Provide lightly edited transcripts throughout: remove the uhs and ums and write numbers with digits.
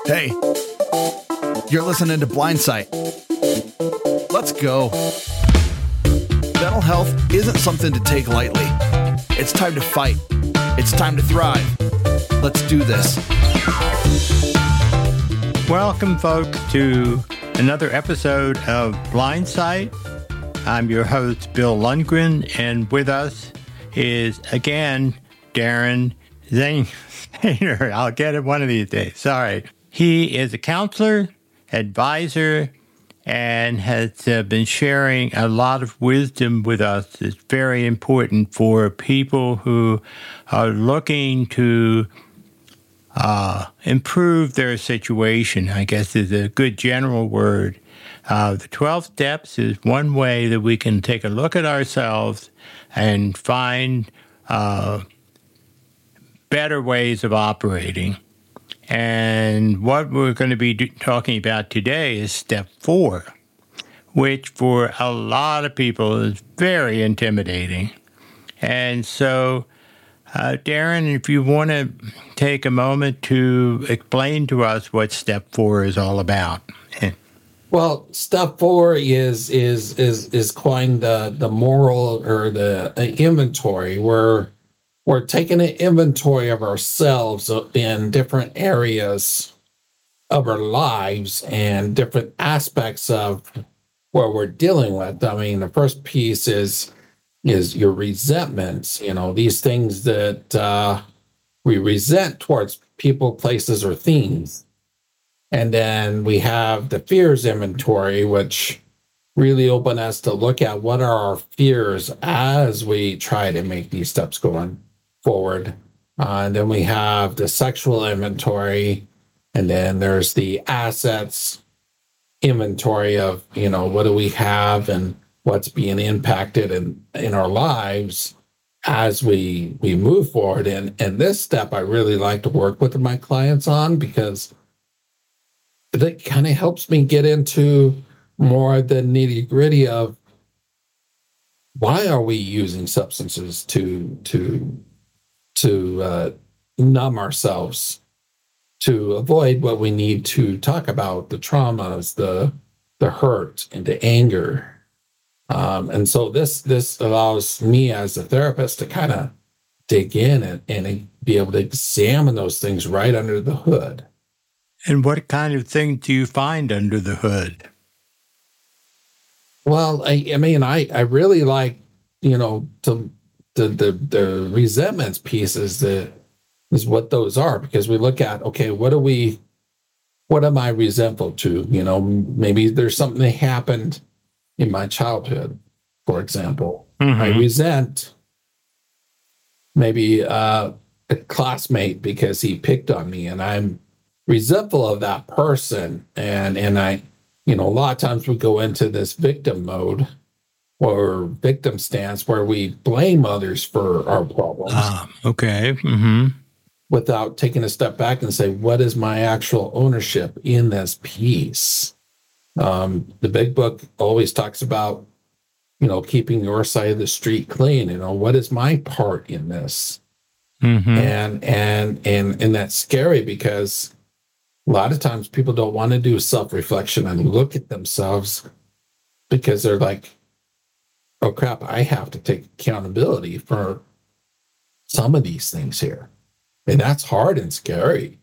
Hey, you're listening to Blindsight. Let's go. Mental health isn't something to take lightly. It's time to fight. It's time to thrive. Let's do this. Welcome, folks, to another episode of Blindsight. I'm your host, Bill Lundgren, and with us is, again, Darren Zanger. I'll get it one of these days. Sorry. He is a counselor, advisor, and has been sharing a lot of wisdom with us. It's very important for people who are looking to improve their situation, I guess is a good general word. The 12 steps is one way that we can take a look at ourselves and find better ways of operating. And what we're going to be talking about today is step 4, which for a lot of people is very intimidating. And so, Darren, if you want to take a moment to explain to us what step 4 is all about. Well, step 4 is calling the moral or the inventory. We're taking an inventory of ourselves in different areas of our lives and different aspects of what we're dealing with. I mean, the first piece is your resentments. You know, these things that we resent towards people, places, or things. And then we have the fears inventory, which really open us to look at what are our fears as we try to make these steps going forward. And then we have the sexual inventory, and then there's the assets inventory of, you know, what do we have and what's being impacted in our lives as we move forward. And this step I really like to work with my clients on, because it kind of helps me get into more of the nitty gritty of why are we using substances to numb ourselves, to avoid what we need to talk about, the traumas, the hurt, and the anger. And so this allows me as a therapist to kind of dig in and be able to examine those things right under the hood. And what kind of things do you find under the hood? Well, I mean, I really like, you know, the resentments pieces is what those are, because we look at, okay, what am I resentful to? You know, maybe there's something that happened in my childhood, for example. Mm-hmm. I resent maybe a classmate because he picked on me, and I'm resentful of that person. And I, you know, a lot of times we go into this victim mode or victim stance where we blame others for our problems. Okay. Mm-hmm. Without taking a step back and say, what is my actual ownership in this piece? The big book always talks about, you know, keeping your side of the street clean. You know, what is my part in this? Mm-hmm. And that's scary, because a lot of times people don't want to do self-reflection and look at themselves, because they're like, oh crap, I have to take accountability for some of these things here. And that's hard and scary.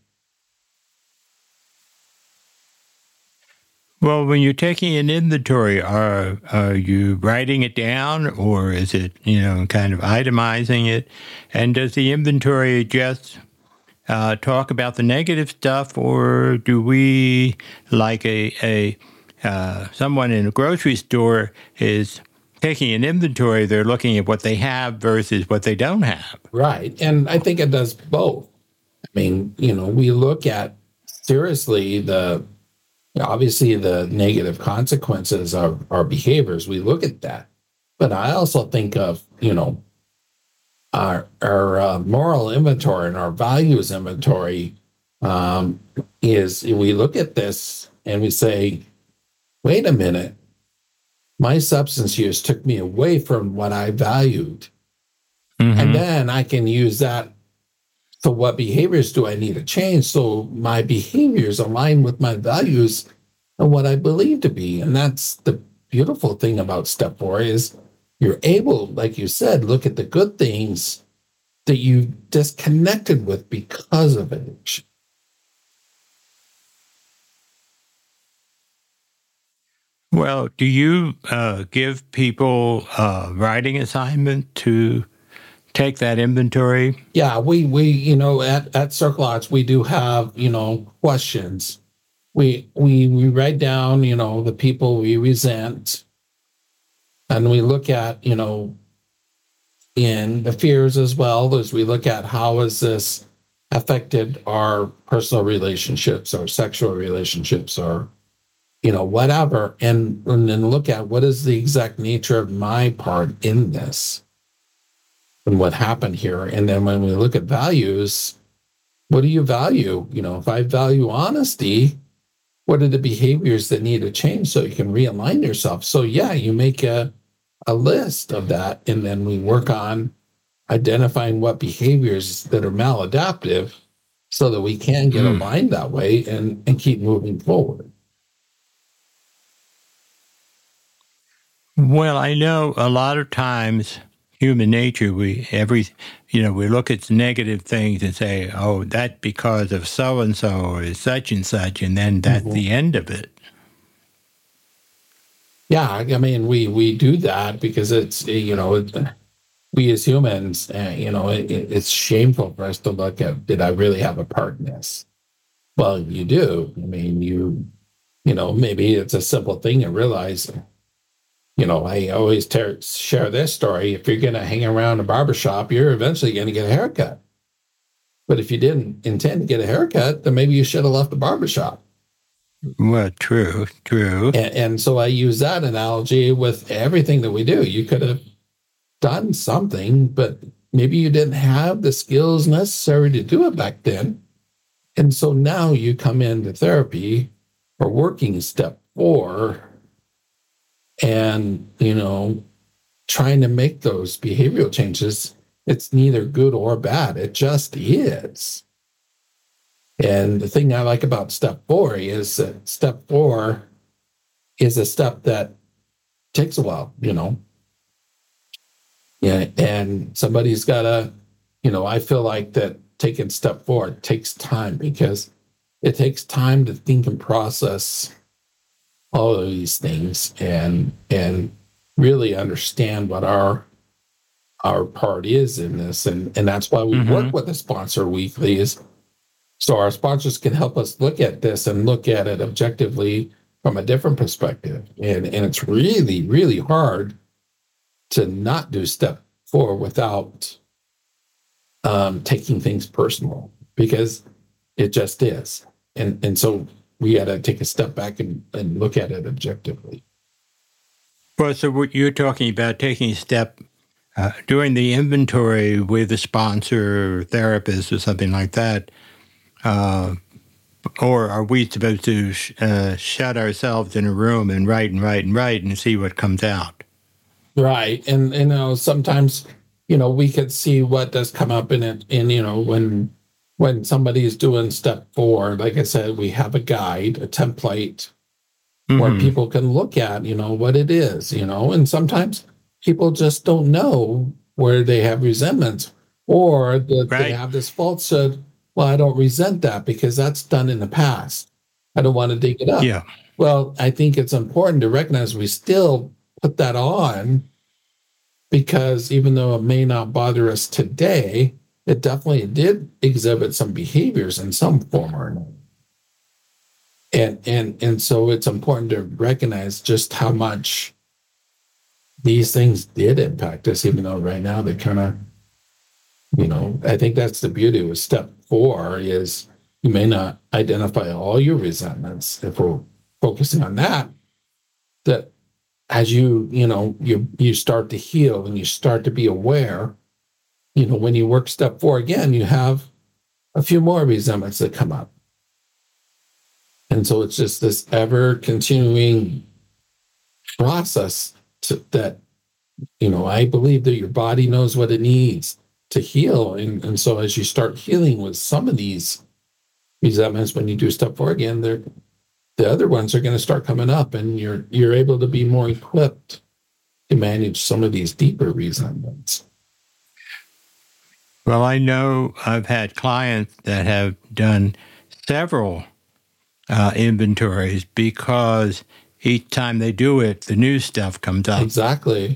Well, when you're taking an inventory, are you writing it down, or is it, you know, kind of itemizing it? And does the inventory just talk about the negative stuff, or do we, like someone in a grocery store is taking an inventory, they're looking at what they have versus what they don't have? Right. And I think it does both. I mean, you know, we look at seriously obviously the negative consequences of our behaviors. We look at that. But I also think of, you know, our moral inventory and our values inventory is we look at this and we say, wait a minute, my substance use took me away from what I valued. Mm-hmm. And then I can use that So what behaviors do I need to change so my behaviors align with my values and what I believe to be? And that's the beautiful thing about step 4 is you're able, like you said, look at the good things that you disconnected with because of addiction. Well, do you give people a writing assignment to take that inventory? Yeah, we at Circle Arts we do have questions. We write down the people we resent, and we look at in the fears as well as we look at how has this affected our personal relationships, our sexual relationships, or whatever, and then look at what is the exact nature of my part in this and what happened here. And then when we look at values, what do you value? If I value honesty, what are the behaviors that need to change so you can realign yourself? So yeah, you make a list of that, and then we work on identifying what behaviors that are maladaptive so that we can get aligned that way and keep moving forward. Well, I know a lot of times human nature, we look at negative things and say, oh, that's because of so and so or such, and then that's the end of it. Yeah, I mean, we do that because it's we as humans, it's shameful for us to look at, did I really have a part in this? Well, you do. I mean, maybe it's a simple thing to realize. I always share this story. If you're going to hang around a barbershop, you're eventually going to get a haircut. But if you didn't intend to get a haircut, then maybe you should have left the barbershop. Well, true. And so I use that analogy with everything that we do. You could have done something, but maybe you didn't have the skills necessary to do it back then. And so now you come into therapy or working step 4 and, trying to make those behavioral changes. It's neither good or bad. It just is. And the thing I like about step 4 is that step 4 is a step that takes a while, Yeah, and somebody's got to, I feel like that taking step 4 takes time because it takes time to think and process all of these things and really understand what our part is in this. And that's why we work with a sponsor weekly is so our sponsors can help us look at this and look at it objectively from a different perspective. And it's really, really hard to not do step 4 without taking things personal because it just is. And so we got to take a step back and look at it objectively. Well, so what you're talking about taking a step, doing the inventory with a sponsor or therapist or something like that, or are we supposed to shut ourselves in a room and write and see what comes out? Right. And sometimes, we could see what does come up in it. And, when somebody is doing step 4, like I said, we have a guide, a template where people can look at, what it is, and sometimes people just don't know where they have resentments or that they have this falsehood. Well, I don't resent that because that's done in the past. I don't want to dig it up. Yeah. Well, I think it's important to recognize we still put that on because even though it may not bother us today, it definitely did exhibit some behaviors in some form or another. And so it's important to recognize just how much these things did impact us, even though right now they kind of, I think that's the beauty with step 4 is you may not identify all your resentments if we're focusing on that as you start to heal and you start to be aware, when you work step 4 again, you have a few more resentments that come up. And so it's just this ever continuing process that, I believe that your body knows what it needs to heal. And so as you start healing with some of these resentments, when you do step 4 again, the other ones are going to start coming up, and you're able to be more equipped to manage some of these deeper resentments. Well, I know I've had clients that have done several inventories because each time they do it, the new stuff comes up. Exactly.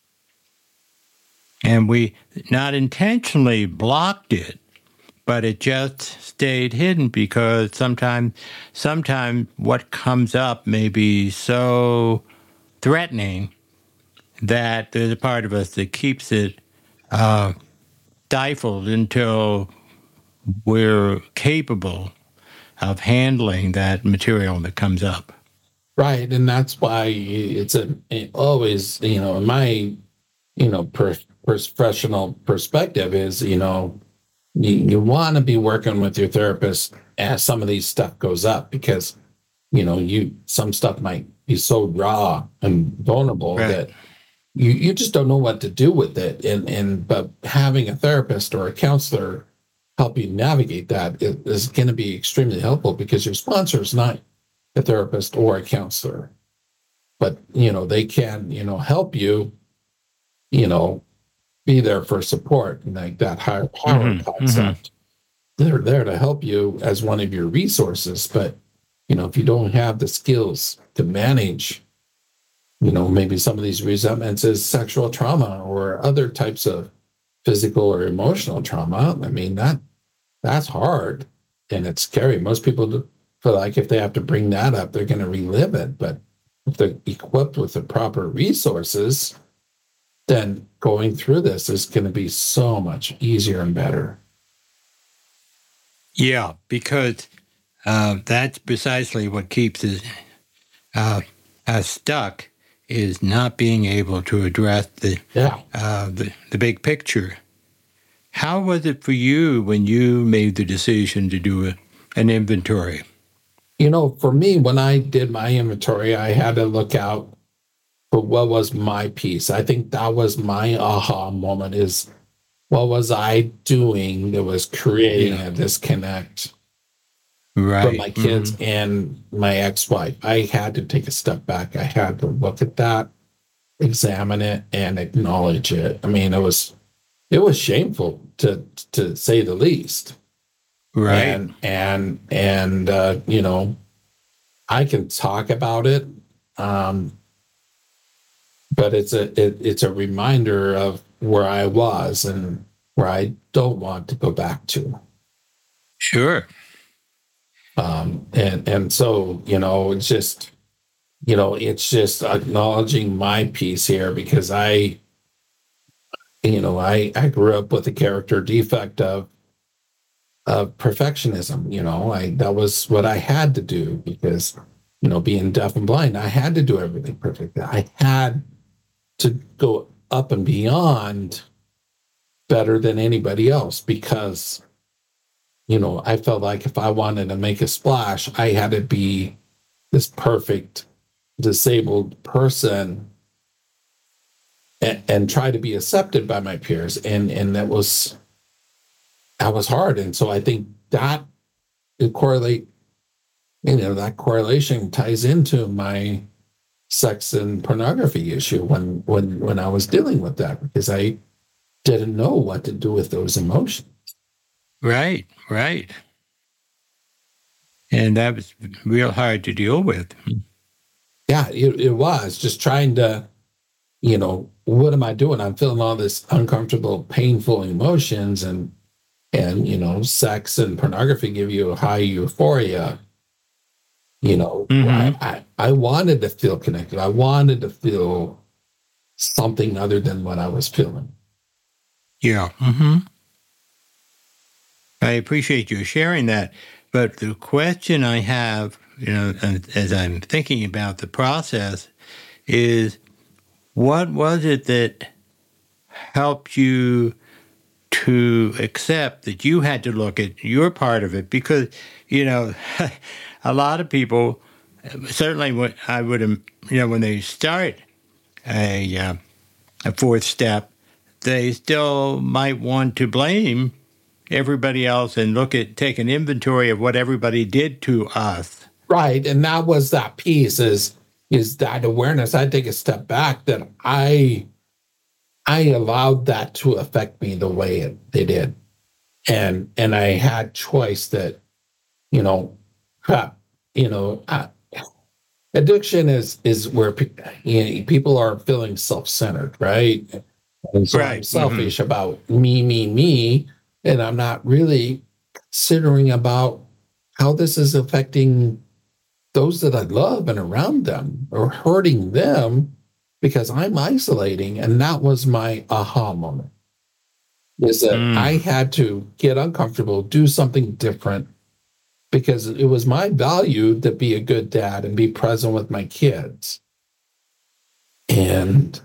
And we not intentionally blocked it, but it just stayed hidden because sometimes what comes up may be so threatening that there's a part of us that keeps it stifled until we're capable of handling that material that comes up. Right. And that's why it's always, in my, professional perspective is, you want to be working with your therapist as some of these stuff goes up, because, some stuff might be so raw and vulnerable that you just don't know what to do with it. But having a therapist or a counselor help you navigate that is going to be extremely helpful, because your sponsor is not a therapist or a counselor, but they can help you be there for support, like that higher power concept. They're there to help you as one of your resources, but if you don't have the skills to manage maybe some of these resentments as sexual trauma or other types of physical or emotional trauma, I mean, that's hard and it's scary. Most people feel like if they have to bring that up, they're going to relive it. But if they're equipped with the proper resources, then going through this is going to be so much easier and better. Yeah, because that's precisely what keeps us stuck, is not being able to address the big picture. How was it for you when you made the decision to do an inventory? For me, when I did my inventory, I had to look out for what was my piece. I think that was my aha moment, is what was I doing that was creating a disconnect from my kids and my ex-wife. I had to take a step back. I had to look at that, examine it, and acknowledge it. I mean, it was shameful to say the least. Right. And I can talk about it, but it's a reminder of where I was and where I don't want to go back to. Sure. And so, it's just acknowledging my piece here, because I grew up with a character defect of perfectionism. That was what I had to do, because, being deaf and blind, I had to do everything perfect. I had to go up and beyond better than anybody else, because I felt like if I wanted to make a splash, I had to be this perfect disabled person and try to be accepted by my peers. And that was hard. And so I think that that correlation ties into my sex and pornography issue when I was dealing with that, because I didn't know what to do with those emotions. Right. And that was real hard to deal with. Yeah, it was just trying to, what am I doing? I'm feeling all this uncomfortable, painful emotions, and sex and pornography give you a high euphoria. I wanted to feel connected. I wanted to feel something other than what I was feeling. Yeah. I appreciate you sharing that. But the question I have, as I'm thinking about the process, is what was it that helped you to accept that you had to look at your part of it? Because, a lot of people, certainly when when they start a fourth step, they still might want to blame everybody else and take an inventory of what everybody did to us. Right. And that was that piece is that awareness. I take a step back that I allowed that to affect me the way it did. And I had choice that, crap, addiction is where people are feeling self-centered, right? And so I'm selfish about me, and I'm not really considering about how this is affecting those that I love and around them, or hurting them because I'm isolating. And that was my aha moment, is that I had to get uncomfortable, do something different, because it was my value to be a good dad and be present with my kids. And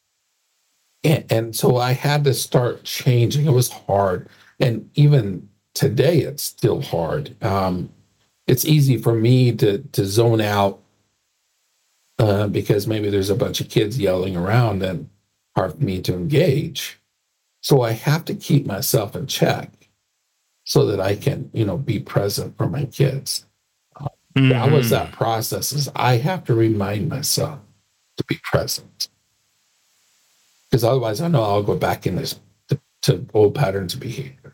so I had to start changing. It was hard. And even today, it's still hard. It's easy for me to zone out because maybe there's a bunch of kids yelling around, and hard for me to engage. So I have to keep myself in check so that I can, be present for my kids. That was that process, is I have to remind myself to be present. Because otherwise I know I'll go back in this to old patterns of behavior.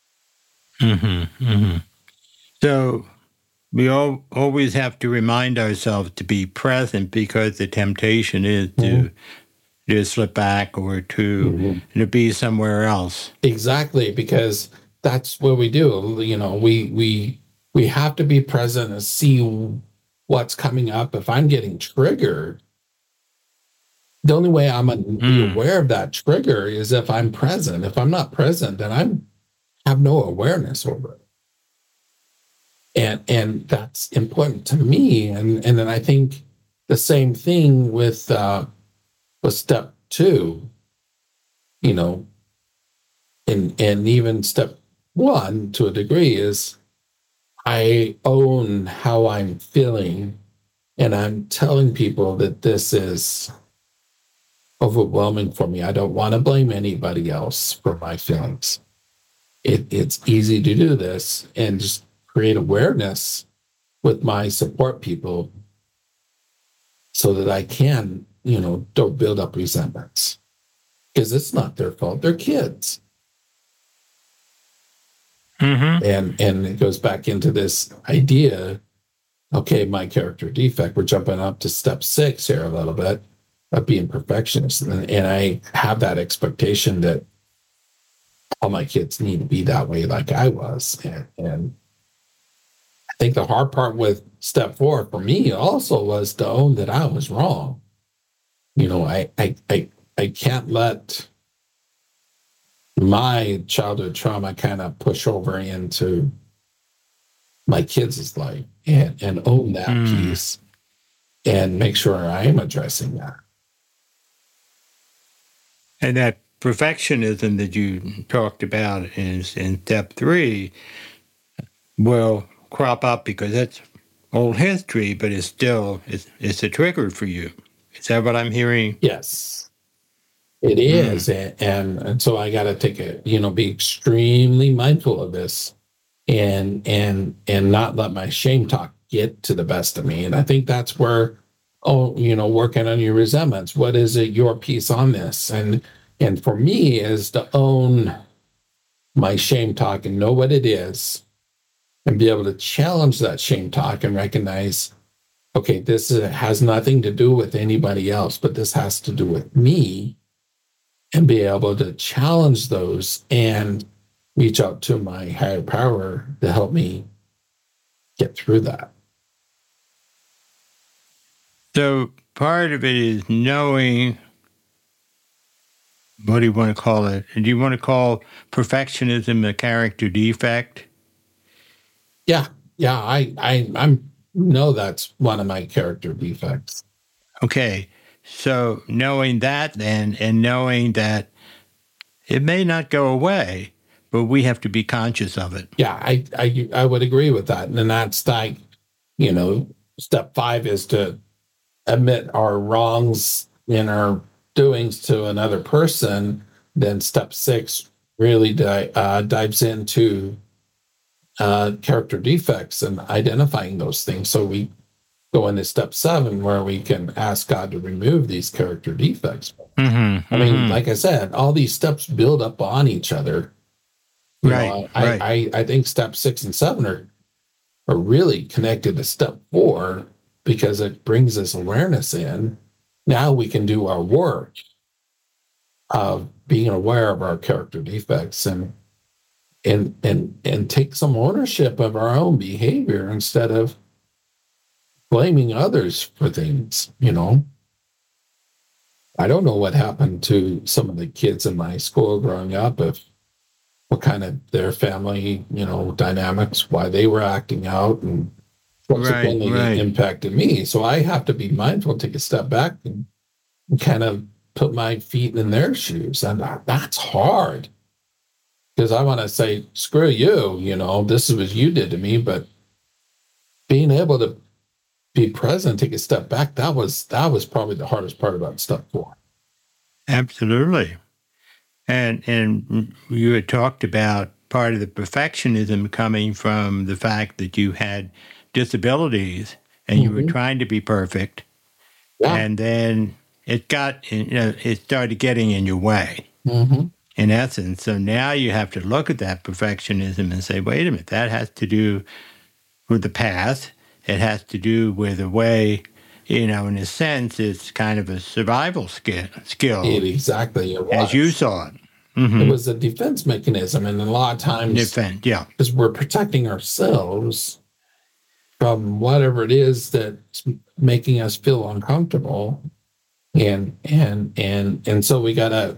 So we always have to remind ourselves to be present, because the temptation is to slip back or to be somewhere else. Exactly, because that's what we do. We have to be present and see what's coming up. If I'm getting triggered, the only way I'm going to be aware of that trigger is if I'm present. If I'm not present, then I have no awareness over it. And that's important to me. And then I think the same thing with step 2, and even step 1 to a degree, is I own how I'm feeling, and I'm telling people that this is overwhelming for me. I don't want to blame anybody else for my feelings. It's easy to do this and just create awareness with my support people so that I can, don't build up resentments, because it's not their fault. They're kids. And it goes back into this idea, okay, my character defect, we're jumping up to step 6 here a little bit, of being perfectionist. And I have that expectation that all my kids need to be that way like I was. And I think the hard part with step 4 for me also was to own that I was wrong. I can't let my childhood trauma kind of push over into my kids' life, and own that piece and make sure I am addressing that. And that perfectionism that you talked about in step 3 will crop up, because that's old history, but it's a trigger for you. Is that what I'm hearing? Yes, it is. And so I got to be extremely mindful of this, and not let my shame talk get to the best of me. And I think that's where, working on your resentments. What is it, your piece on this? And for me is to own my shame talk and know what it is, and be able to challenge that shame talk and recognize, okay, this has nothing to do with anybody else, but this has to do with me, and be able to challenge those and reach out to my higher power to help me get through that. So part of it is knowing, what do you want to call it? Do you want to call perfectionism a character defect? Yeah. I know that's one of my character defects. Okay. So knowing that then, and knowing that it may not go away, but we have to be conscious of it. Yeah, I would agree with that. And that's like, step 5 is to admit our wrongs in our doings to another person, then step 6 really dives into character defects and identifying those things. So we go into step 7 where we can ask God to remove these character defects. I mean, like I said, all these steps build up on each other. I think step 6 and 7 are really connected to step 4 because it brings this awareness in. Now we can do our work of being aware of our character defects and take some ownership of our own behavior instead of blaming others for things. I don't know what happened to some of the kids in my school growing up, what kind of their family, dynamics, why they were acting out, and subsequently impacted me. So I have to be mindful, take a step back and kind of put my feet in their shoes. And that's hard because I want to say, screw you, this is what you did to me. But being able to be present, take a step back, that was probably the hardest part about step 4. Absolutely. And you had talked about part of the perfectionism coming from the fact that you had disabilities and you were trying to be perfect. Yeah. And then it started getting in your way, in essence. So now you have to look at that perfectionism and say, wait a minute, that has to do with the past. It has to do with the way, in a sense, it's kind of a survival skill. Exactly. It was. As you saw it. It was a defense mechanism. And a lot of times, because we're protecting ourselves from whatever it is that's making us feel uncomfortable. And so we got to,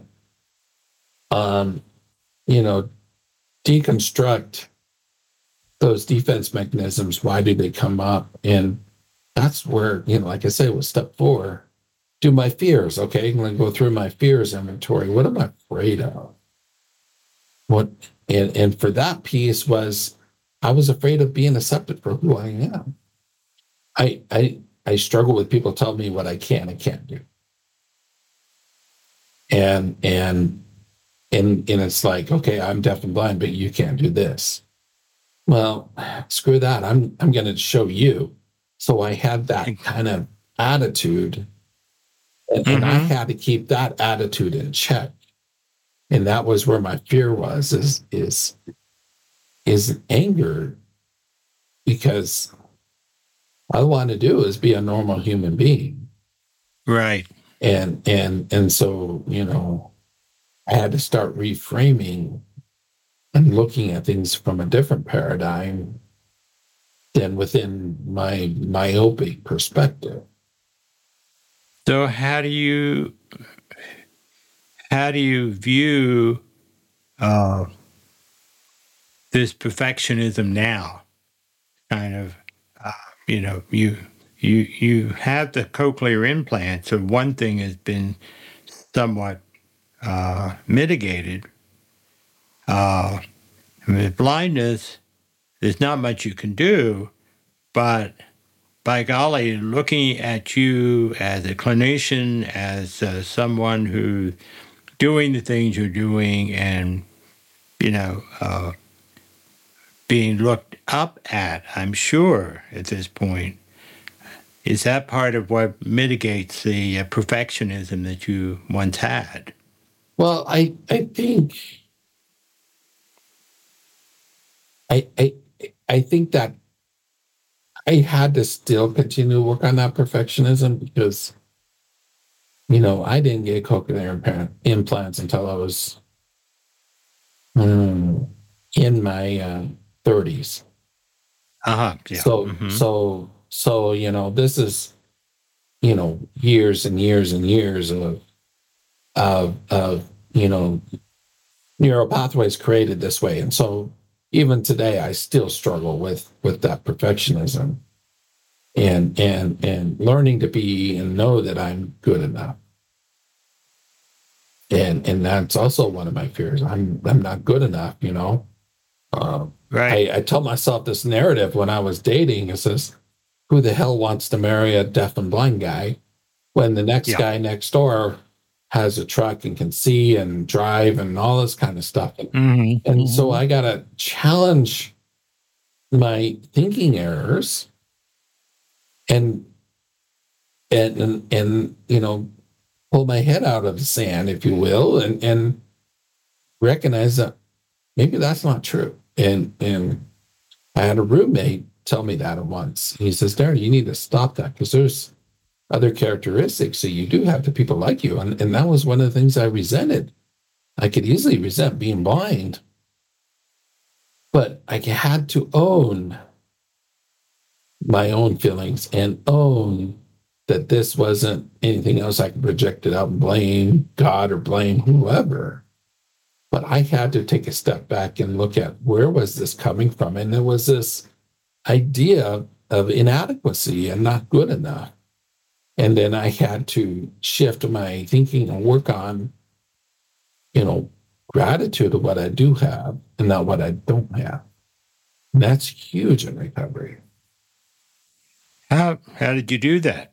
deconstruct those defense mechanisms. Why do they come up? And that's where, like I say, with step 4, do my fears. Okay, I'm going to go through my fears inventory. What am I afraid of? And for that piece was, I was afraid of being accepted for who I am. I struggle with people telling me what I can and can't do. And it's like, okay, I'm deaf and blind, but you can't do this. Well, screw that. I'm going to show you. So I had that kind of attitude, and I had to keep that attitude in check. And that was where my fear was, is anger, because all I want to do is be a normal human being. Right. And so, I had to start reframing and looking at things from a different paradigm than within my myopic perspective. So how do you view this perfectionism now? Kind of, you have the cochlear implant, so one thing has been somewhat mitigated. With blindness, there's not much you can do, but by golly, looking at you as a clinician, as someone who's doing the things you're doing and, being looked up at, I'm sure, at this point, is that part of what mitigates the perfectionism that you once had? Well, I think I think that I had to still continue to work on that perfectionism because, I didn't get cochlear implants until I was in my 30s. Yeah. So this is, years and years and years of neural pathways created this way. And so even today, I still struggle with that perfectionism and learning to be and know that I'm good enough. And that's also one of my fears. I'm not good enough, Right. I tell myself this narrative when I was dating. It says, who the hell wants to marry a deaf and blind guy when the next guy next door has a truck and can see and drive and all this kind of stuff. And so I got to challenge my thinking errors and pull my head out of the sand, if you will, and recognize that maybe that's not true. And I had a roommate tell me that at once. He says, Darren, you need to stop that because there's other characteristics. So you do have the people like you. And that was one of the things I resented. I could easily resent being blind, but I had to own my own feelings and own that this wasn't anything else I could project it out and blame God or blame whoever. But I had to take a step back and look at where was this coming from? And there was this idea of inadequacy and not good enough. And then I had to shift my thinking and work on, gratitude of what I do have and not what I don't have. And that's huge in recovery. How did you do that?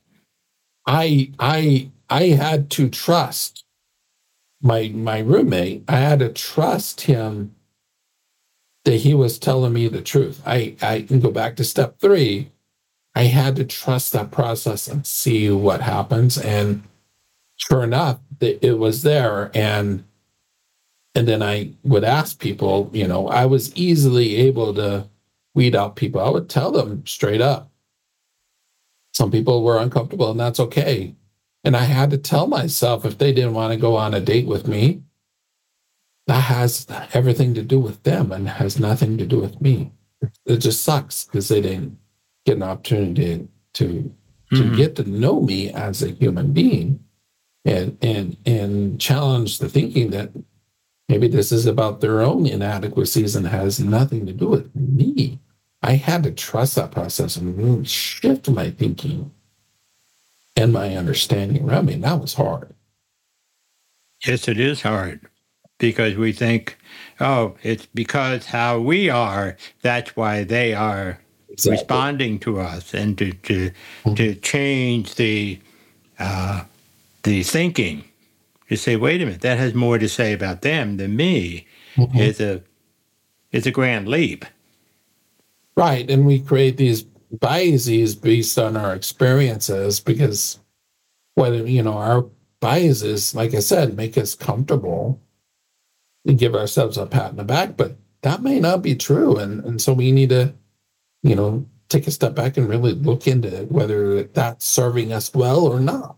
I had to trust my roommate. I had to trust him that he was telling me the truth. I can go back to step 3. I had to trust that process and see what happens. And sure enough, it was there. And then I would ask people, I was easily able to weed out people. I would tell them straight up. Some people were uncomfortable, and that's okay. And I had to tell myself if they didn't want to go on a date with me, that has everything to do with them and has nothing to do with me. It just sucks because they didn't get an opportunity to get to know me as a human being and challenge the thinking that maybe this is about their own inadequacies and has nothing to do with me. I had to trust that process and really shift my thinking and my understanding around me. And that was hard. Yes, it is hard because we think, it's because how we are, that's why they are responding to us, and to change the thinking. You say, wait a minute, that has more to say about them than me. It's a grand leap. Right. And we create these biases based on our experiences because whether, our biases, like I said, make us comfortable and give ourselves a pat on the back, but that may not be true. And so we need to, take a step back and really look into whether that's serving us well or not.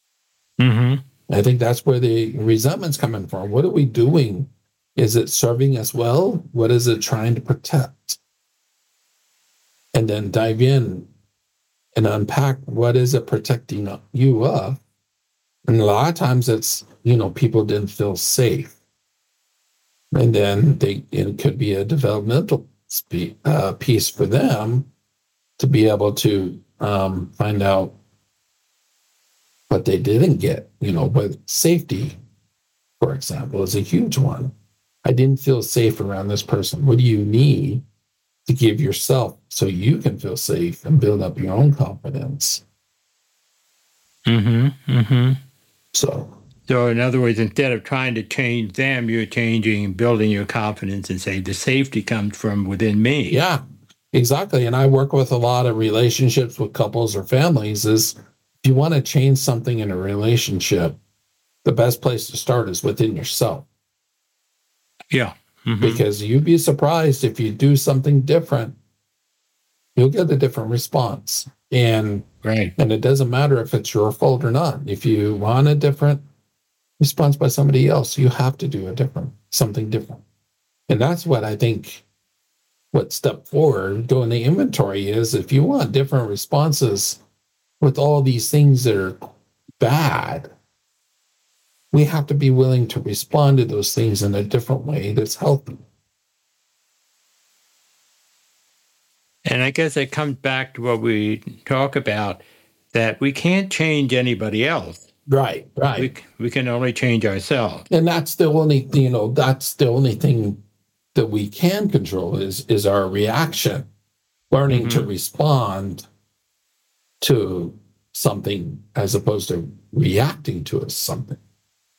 I think that's where the resentment's coming from. What are we doing? Is it serving us well? What is it trying to protect? And then dive in and unpack what is it protecting you of. And a lot of times it's, people didn't feel safe. And then it could be a developmental piece for them to be able to find out what they didn't get, with safety, for example, is a huge one. I didn't feel safe around this person. What do you need to give yourself so you can feel safe and build up your own confidence? So in other words, instead of trying to change them, you're building your confidence and say the safety comes from within me. Yeah, exactly. And I work with a lot of relationships with couples or families is if you want to change something in a relationship, the best place to start is within yourself. Yeah. Because you'd be surprised if you do something different, you'll get a different response. And it doesn't matter if it's your fault or not. If you want a different response by somebody else, you have to do something different. And that's what I think what step 4, doing the inventory is. If you want different responses with all these things that are bad, we have to be willing to respond to those things in a different way that's healthy. And I guess it comes back to what we talk about, that we can't change anybody else. Right. We can only change ourselves. And that's the only, that's the only thing that we can control is our reaction, learning to respond to something as opposed to reacting to something.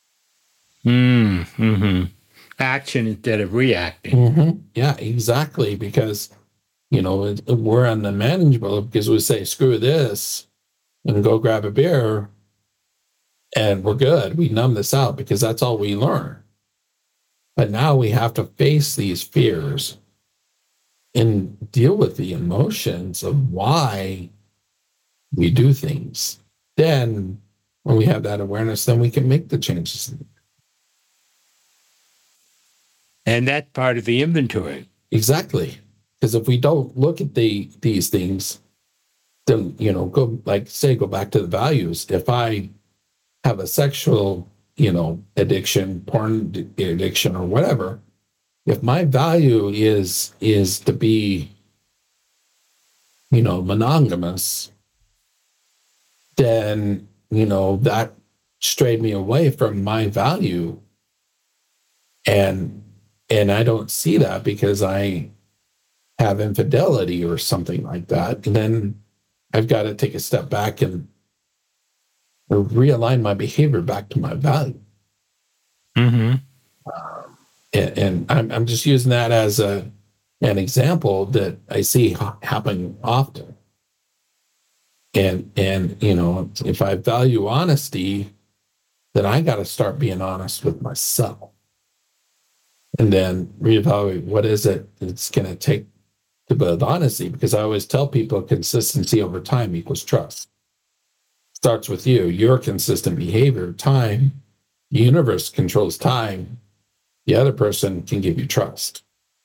Mm-hmm. Action instead of reacting. Mm-hmm. Yeah, exactly. Because, we're on the manageable because we say, screw this and go grab a beer and we're good. We numb this out because that's all we learn. But now we have to face these fears and deal with the emotions of why we do things. Then, when we have that awareness, then we can make the changes. And that's part of the inventory. Exactly. Because if we don't look at these things, then, go back to the values. If I have a sexual, addiction, porn addiction, or whatever, if my value is to be, monogamous, then, that strayed me away from my value. And I don't see that because I have infidelity or something like that. And then I've got to take a step back and realign my behavior back to my value. Mm-hmm. And I'm just using that as an example that I see happen often. And if I value honesty, then I got to start being honest with myself, and then reevaluate what is it it's going to take to build honesty. Because I always tell people consistency over time equals trust. Starts with you, your consistent behavior, time. The universe controls time. The other person can give you trust.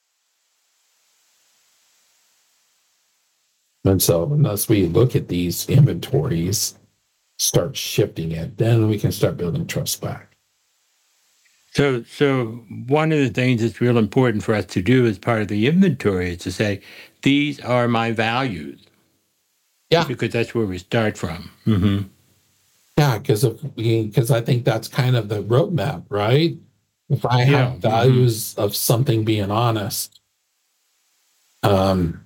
And so unless we look at these inventories, start shifting it, then we can start building trust back. So one of the things that's real important for us to do as part of the inventory is to say, these are my values. Yeah. Because that's where we start from. Mm-hmm. Yeah, because I think that's kind of the roadmap, right? If I have values of something being honest, then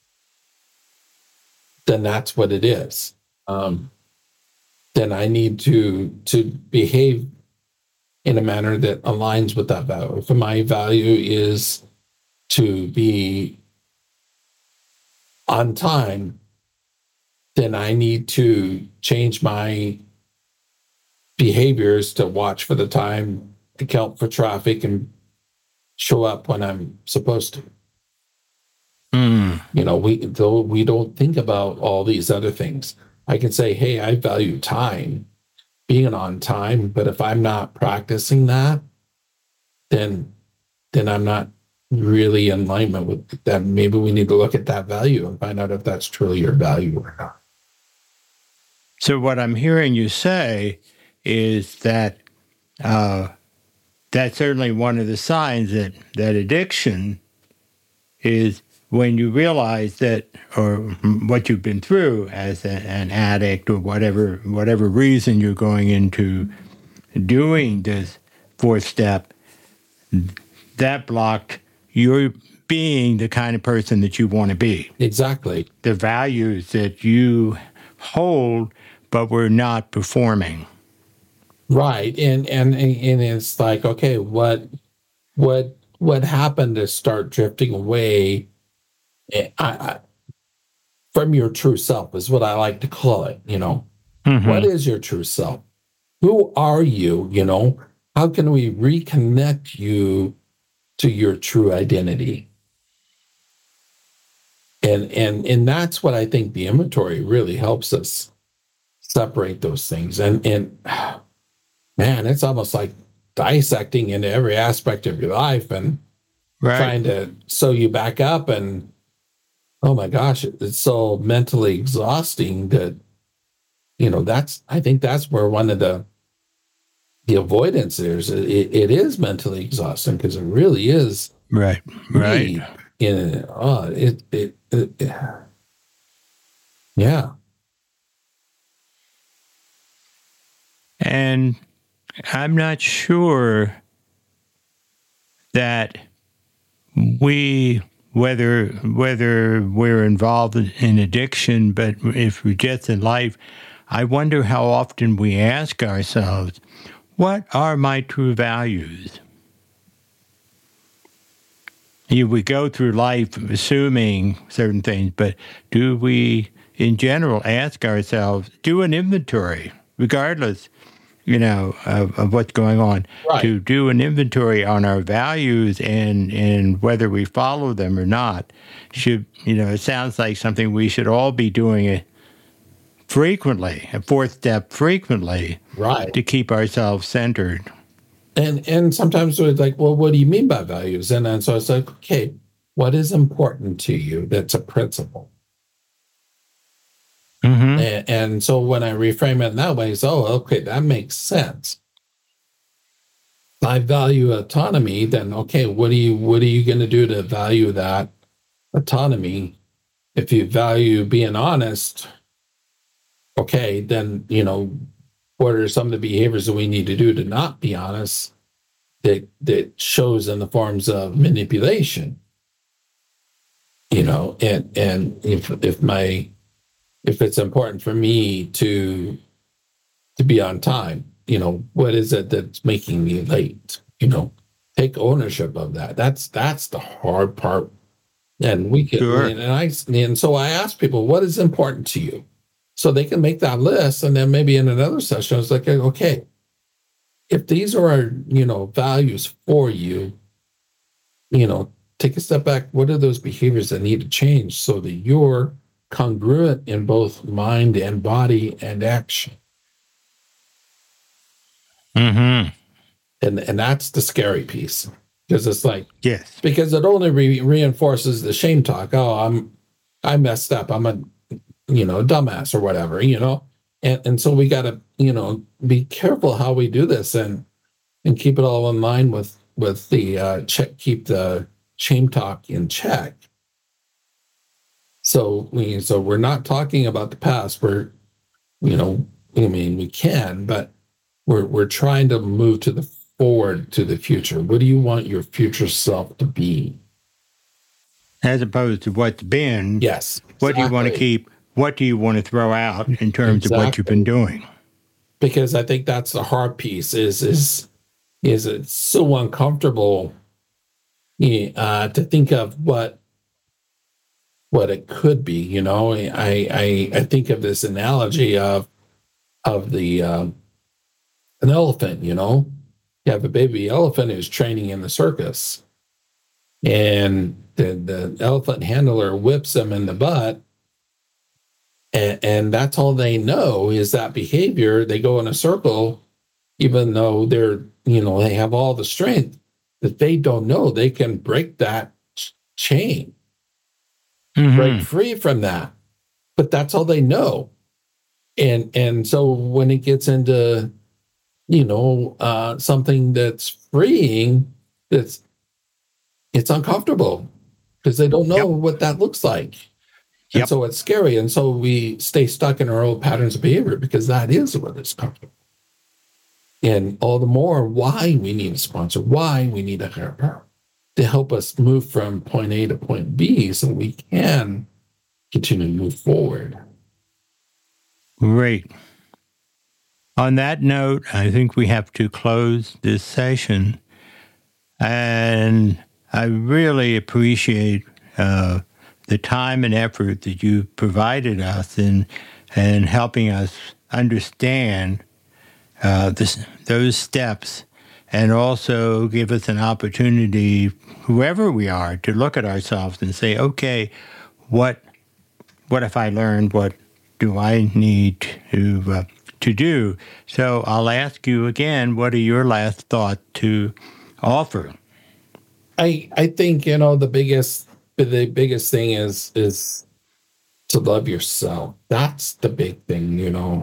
that's what it is. Then I need to behave in a manner that aligns with that value. If my value is to be on time, then I need to change my behaviors to watch for the time, account for traffic, and show up when I'm supposed to. We don't think about all these other things. I can say, hey, I value time, being on time, but if I'm not practicing that, then I'm not really in alignment with that. Maybe we need to look at that value and find out if that's truly your value or not. So what I'm hearing you say is that that's certainly one of the signs that addiction is when you realize that, or what you've been through as an addict, or whatever reason you're going into doing this fourth step, that blocked your being the kind of person that you want to be. Exactly. The values that you hold, but we're not performing. Right. And it's like, okay, what happened to start drifting away from your true self is what I like to call it, Mm-hmm. What is your true self? Who are you, How can we reconnect you to your true identity? And that's what I think the inventory really helps us separate those things. And man, it's almost like dissecting into every aspect of your life and trying to sew you back up. And oh my gosh, it's so mentally exhausting that, I think that's where one of the avoidance is. It is mentally exhausting because it really is. Right. Yeah. And I'm not sure that whether we're involved in addiction, but if we're just in life, I wonder how often we ask ourselves, what are my true values? We go through life assuming certain things, but do we, in general, ask ourselves, do an inventory, regardless, of what's going on, Right. to do an inventory on our values and whether we follow them or not? It sounds like something we should all be doing frequently, a fourth step frequently, Right. to keep ourselves centered. And sometimes it's like, well, what do you mean by values? And then so it's like, okay, what is important to you that's a principle? Mm-hmm. And so when I reframe it in that way, it's, okay, that makes sense. If I value autonomy, then okay, what are you going to do to value that autonomy? If you value being honest, okay, then what are some of the behaviors that we need to do to not be honest that shows in the forms of manipulation? And if it's important for me to be on time, what is it that's making me late? Take ownership of that. That's the hard part. And we can, Sure. and so I ask people, what is important to you? So they can make that list, and then maybe in another session, it's like, okay, if these are our, values for you, take a step back. What are those behaviors that need to change so that you're congruent in both mind and body and action? Mm-hmm. And that's the scary piece, because it's like, Yes. because it only reinforces the shame talk. Oh, I messed up. I'm a dumbass or whatever, and so we got to, be careful how we do this and keep it all in line with the keep the shame talk in check. So we're not talking about the past. We can, but we're trying to move forward to the future. What do you want your future self to be? As opposed to what's been. Yes. What do you want to keep? What do you want to throw out in terms of what you've been doing? Because I think that's the hard piece is it's so uncomfortable to think of what it could be. I think of this analogy of the an elephant. You have a baby elephant who's training in the circus, and the elephant handler whips him in the butt. And that's all they know is that behavior. They go in a circle, even though they have all the strength, that they don't know they can break that chain, break free from that. But that's all they know. And so when it gets into, something that's freeing, it's uncomfortable because they don't know what that looks like. And so it's scary. And so we stay stuck in our old patterns of behavior because that is what is comfortable. And all the more why we need a sponsor, why we need a higher power to help us move from point A to point B so we can continue to move forward. Great. On that note, I think we have to close this session. And I really appreciate the time and effort that you provided us in helping us understand those steps, and also give us an opportunity, whoever we are, to look at ourselves and say, okay, what have I learned? What do I need to do? So I'll ask you again, what are your last thoughts to offer? I think, the biggest thing is to love yourself. That's the big thing,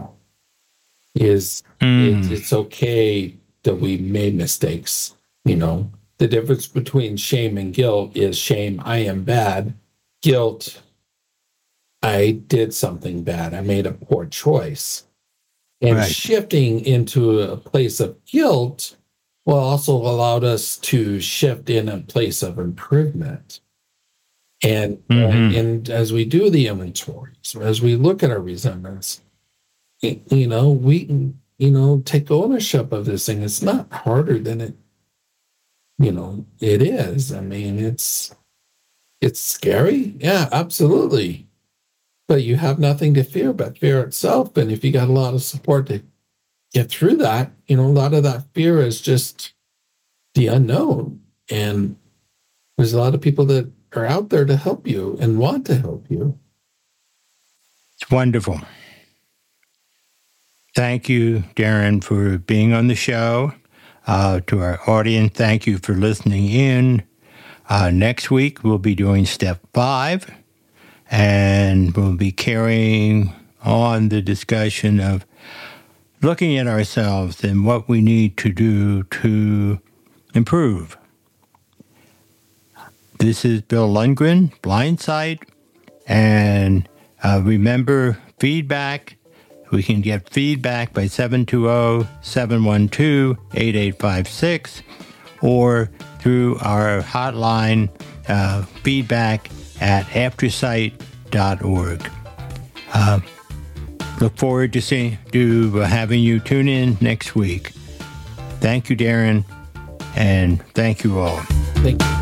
it's okay that we made mistakes. The difference between shame and guilt is shame, I am bad. Guilt, I did something bad. I made a poor choice. And shifting into a place of guilt will also allow us to shift in a place of improvement. And as we do the inventories, as we look at our resentments, we take ownership of this thing. It's not harder than it is. I mean, it's scary. Yeah, absolutely. But you have nothing to fear but fear itself. And if you got a lot of support to get through that, a lot of that fear is just the unknown. And there's a lot of people that are out there to help you and want to help you. It's wonderful. Thank you, Darren, for being on the show. To our audience, thank you for listening in. Next week, we'll be doing step 5, and we'll be carrying on the discussion of looking at ourselves and what we need to do to improve. This is Bill Lundgren, Blindsight, and remember, feedback. We can get feedback by 720-712-8856 or through our hotline, feedback@aftersight.org. Look forward to having you tune in next week. Thank you, Darren, and thank you all. Thank you.